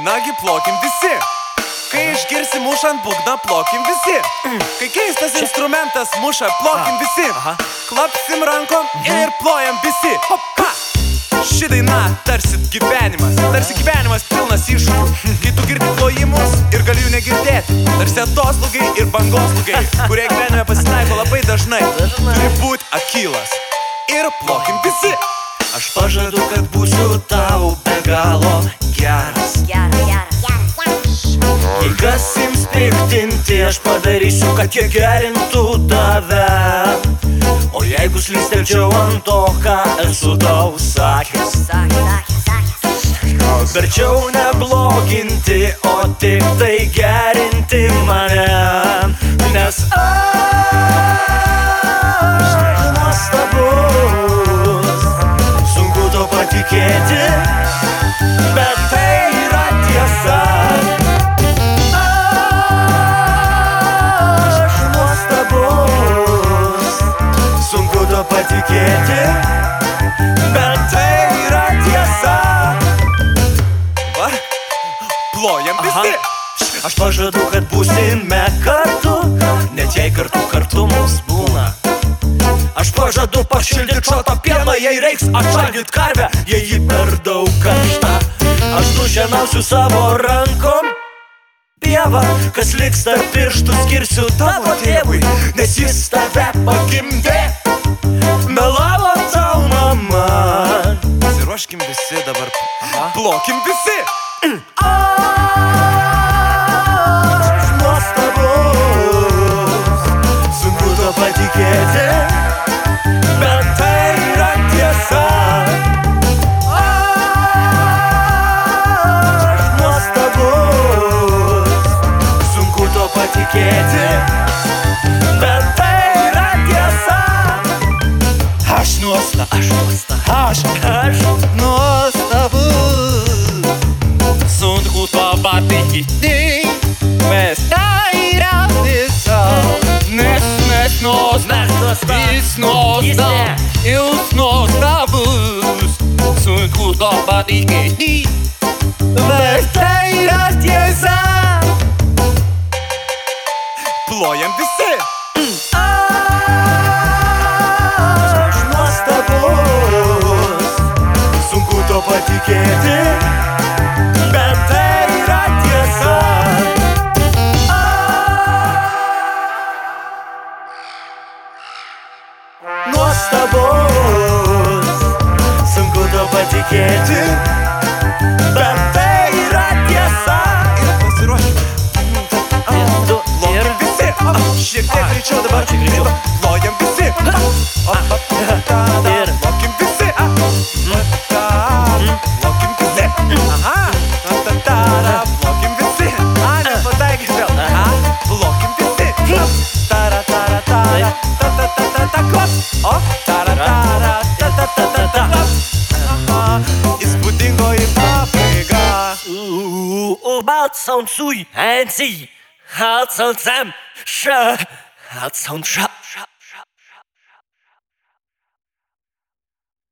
Nagi plokim visi. Kai išgirsi mušant būgną, plokim visi. Kai keistas instrumentas muša, plokim visi. Klapsim rankom ir plojam visi. Hopa! Ši daina tarsi gyvenimas pilnas iššūkių. Kai tu girdi plojimus ir gali jų negirdėti. Tarsi atoslūgiai ir bangoslūgiai, kurie gyvenime pasitaiko labai dažnai. Turi būt akylas ir plokim visi. Aš pažadu, kad būsiu tau be galo geras. Jei kas ims piktinti, aš padarysiu, kad jie gerintų tave. O jeigu slystelčiau ant to, ką esu tau sakęs, verčiau nebloginti, o tik tai gerinti mane. Nes aš nuostabus, sunku to patikėti, bet tai yra tiesa. Aš nuostabus, sunku to patikėti, bet tai yra tiesa. Va, plojam visi. Aš pažadu, kad būsime kartu, net jei kartu mums būna. Aš pažadu pašildyt šaltą pieną, jei reiks atšaldyt karvę, jei ji per daug karšta. Aš nušienausiu savo rankom pievą, kas liks tarp pirštų skirsiu tavo tėvui, nes jis tave pagimdė. Melavo tau mama. Pasiruoškim visi dabar. Plokim visi. Aš nuostabus, sunku to patikėti, bet tai yra tiesa. Aš nuostabus, sunku to patikėti, bet tai yra tiesa. Aš nuostabus, sunku to patikėti, bet tai yra tiesa. Nes mes nuostabus, sunku to patikėti, bet tai yra tiesa. Plojam visi. Aš nuostabus, sunku to patikėti, bet tai yra tiesa. Nuostabus, sunku to patikėti, bet tai yra tiesa. Ir pasiruoškim. Plojam visi. Šiek tiek greičiau dabar. Plojam visi. Plokim visi. Plokim visi. Plokim visi. Nepataikė vėl. Plokim visi. Įspūdingoji pabaiga. About sound sui, and see, hot sound sam, sha, hot sound sha.